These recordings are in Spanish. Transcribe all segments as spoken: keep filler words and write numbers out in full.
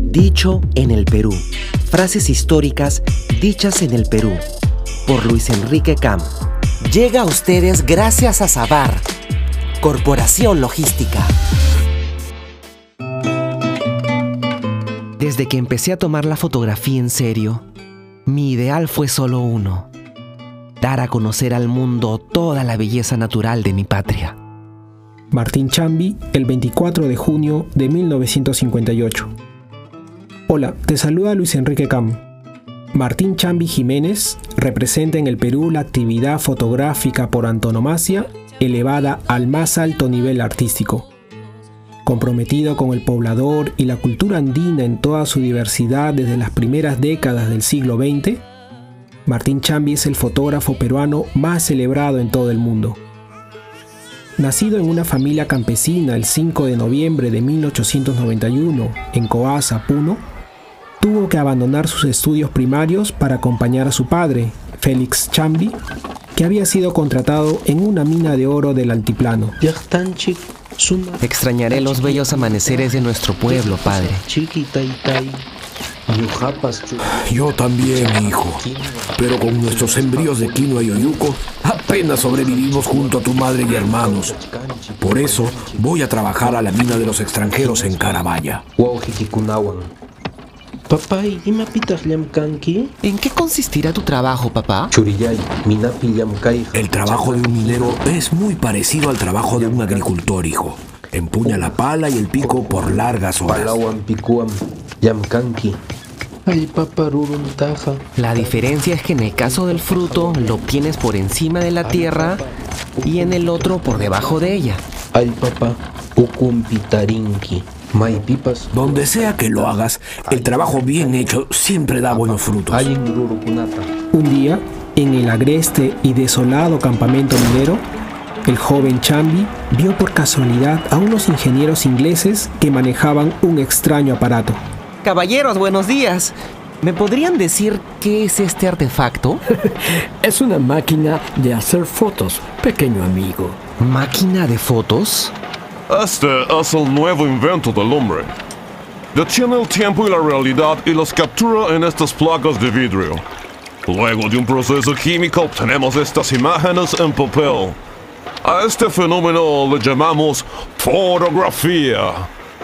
Dicho en el Perú. Frases históricas dichas en el Perú. Por Luis Enrique Cam. Llega a ustedes gracias a Sabar, Corporación Logística. Desde que empecé a tomar la fotografía en serio, mi ideal fue solo uno: dar a conocer al mundo toda la belleza natural de mi patria. Martín Chambi, el veinticuatro de junio de mil novecientos cincuenta y ocho. Hola, te saluda Luis Enrique Cam. Martín Chambi Jiménez representa en el Perú la actividad fotográfica por antonomasia elevada al más alto nivel artístico. Comprometido con el poblador y la cultura andina en toda su diversidad desde las primeras décadas del siglo veinte, Martín Chambi es el fotógrafo peruano más celebrado en todo el mundo. Nacido en una familia campesina el cinco de noviembre de mil ochocientos noventa y uno en Coasa, Puno, tuvo que abandonar sus estudios primarios para acompañar a su padre, Félix Chambi, que había sido contratado en una mina de oro del altiplano. Extrañaré los bellos amaneceres de nuestro pueblo, padre. Yo también, hijo. Pero con nuestros sembríos de quinoa y oyuco, apenas sobrevivimos junto a tu madre y hermanos. Por eso voy a trabajar a la mina de los extranjeros en Carabaya. ¿En qué consistirá tu trabajo, papá? El trabajo de un minero es muy parecido al trabajo de un agricultor, hijo. Empuña la pala y el pico por largas horas. La diferencia es que en el caso del fruto lo obtienes por encima de la tierra y en el otro por debajo de ella. Donde sea que lo hagas, el trabajo bien hecho siempre da buenos frutos. Un día, en el agreste y desolado campamento minero, el joven Chambi vio por casualidad a unos ingenieros ingleses que manejaban un extraño aparato. Caballeros, buenos días. ¿Me podrían decir qué es este artefacto? Es una máquina de hacer fotos, pequeño amigo. ¿Máquina de fotos? Este es el nuevo invento del hombre. Detiene el tiempo y la realidad y los captura en estas placas de vidrio. Luego de un proceso químico obtenemos estas imágenes en papel. A este fenómeno le llamamos fotografía.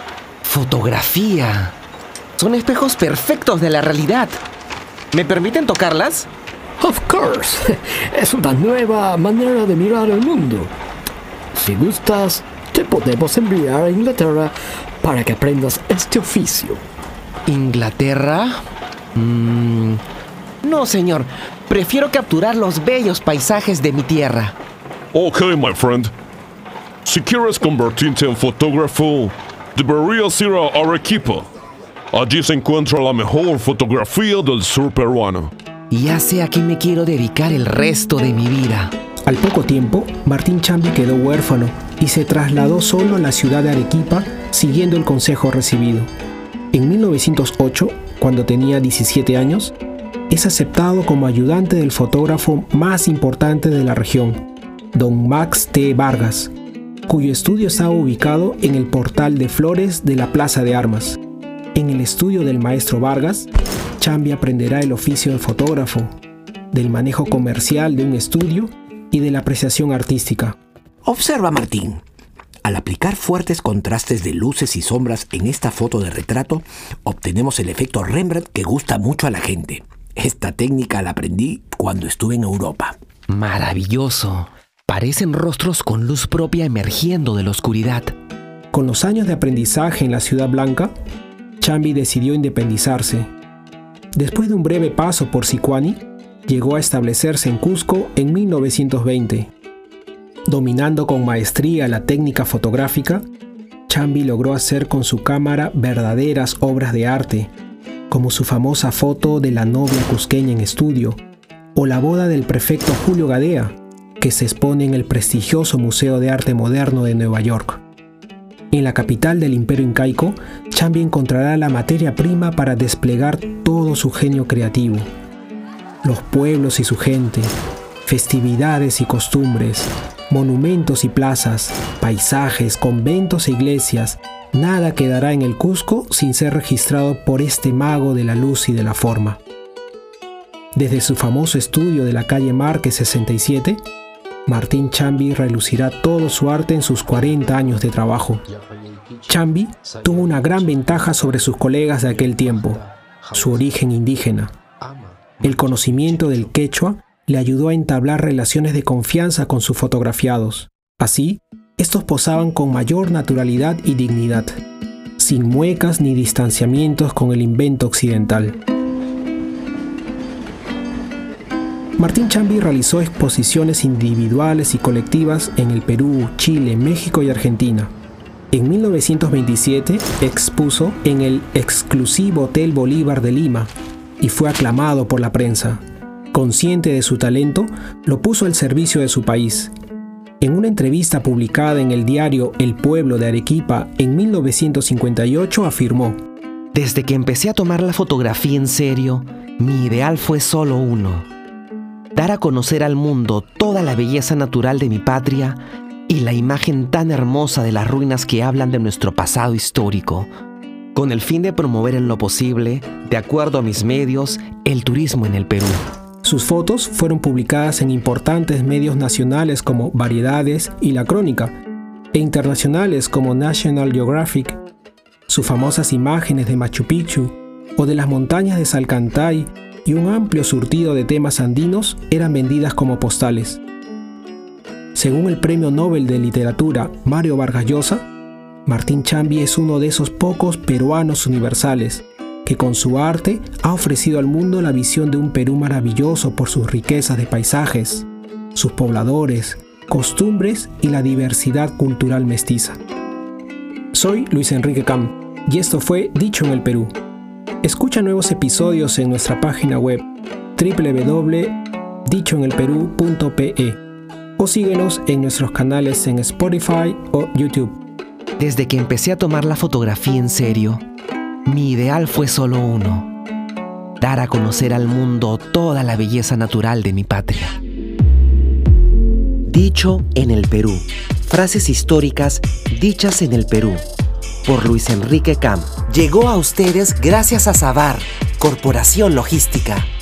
¿Fotografía? Son espejos perfectos de la realidad. ¿Me permiten tocarlas? Of course. Es una nueva manera de mirar el mundo. Si gustas, te podemos enviar a Inglaterra para que aprendas este oficio. ¿Inglaterra? Mm, no, señor. Prefiero capturar los bellos paisajes de mi tierra. Ok, my friend. Si quieres convertirte en fotógrafo, deberías ir a Arequipa. Allí se encuentra la mejor fotografía del sur peruano. Ya sé a qué me quiero dedicar el resto de mi vida. Al poco tiempo, Martín Chambi quedó huérfano y se trasladó solo a la ciudad de Arequipa, siguiendo el consejo recibido. En mil novecientos ocho, cuando tenía diecisiete años, es aceptado como ayudante del fotógrafo más importante de la región, don Max T. Vargas, cuyo estudio estaba ubicado en el portal de flores de la Plaza de Armas. En el estudio del maestro Vargas, Chambi aprenderá el oficio de fotógrafo, del manejo comercial de un estudio y de la apreciación artística. Observa, Martín. Al aplicar fuertes contrastes de luces y sombras en esta foto de retrato, obtenemos el efecto Rembrandt que gusta mucho a la gente. Esta técnica la aprendí cuando estuve en Europa. Maravilloso. Parecen rostros con luz propia emergiendo de la oscuridad. Con los años de aprendizaje en la Ciudad Blanca, Chambi decidió independizarse. Después de un breve paso por Sicuani, llegó a establecerse en Cusco en mil novecientos veinte. Dominando con maestría la técnica fotográfica, Chambi logró hacer con su cámara verdaderas obras de arte, como su famosa foto de la novia cusqueña en estudio, o la boda del prefecto Julio Gadea, que se expone en el prestigioso Museo de Arte Moderno de Nueva York. En la capital del Imperio Incaico, Chambi encontrará la materia prima para desplegar todo su genio creativo. Los pueblos y su gente, festividades y costumbres, monumentos y plazas, paisajes, conventos e iglesias, Nada quedará en el Cusco sin ser registrado por este mago de la luz y de la forma. Desde su famoso estudio de la calle Márquez sesenta y siete, Martín Chambi relucirá todo su arte en sus cuarenta años de trabajo. Chambi tuvo una gran ventaja sobre sus colegas de aquel tiempo: su origen indígena. El conocimiento del quechua le ayudó a entablar relaciones de confianza con sus fotografiados. Así, estos posaban con mayor naturalidad y dignidad, sin muecas ni distanciamientos con el invento occidental. Martín Chambi realizó exposiciones individuales y colectivas en el Perú, Chile, México y Argentina. En mil novecientos veintisiete expuso en el exclusivo Hotel Bolívar de Lima y fue aclamado por la prensa. Consciente de su talento, lo puso al servicio de su país. En una entrevista publicada en el diario El Pueblo de Arequipa en mil novecientos cincuenta y ocho afirmó: Desde que empecé a tomar la fotografía en serio, mi ideal fue solo uno: dar a conocer al mundo toda la belleza natural de mi patria y la imagen tan hermosa de las ruinas que hablan de nuestro pasado histórico, con el fin de promover en lo posible, de acuerdo a mis medios, el turismo en el Perú. Sus fotos fueron publicadas en importantes medios nacionales como Variedades y La Crónica, e internacionales como National Geographic. Sus famosas imágenes de Machu Picchu o de las montañas de Salcantay y un amplio surtido de temas andinos eran vendidas como postales. Según el Premio Nobel de Literatura Mario Vargas Llosa, Martín Chambi es uno de esos pocos peruanos universales que con su arte ha ofrecido al mundo la visión de un Perú maravilloso por sus riquezas de paisajes, sus pobladores, costumbres y la diversidad cultural mestiza. Soy Luis Enrique Cam y esto fue Dicho en el Perú. Escucha nuevos episodios en nuestra página web doble u doble u doble u punto dicho en el perú punto pe o síguenos en nuestros canales en Spotify o YouTube. Desde que empecé a tomar la fotografía en serio, mi ideal fue solo uno: dar a conocer al mundo toda la belleza natural de mi patria. Dicho en el Perú. Frases históricas dichas en el Perú. Por Luis Enrique Cam. Llegó a ustedes gracias a Sabar, Corporación Logística.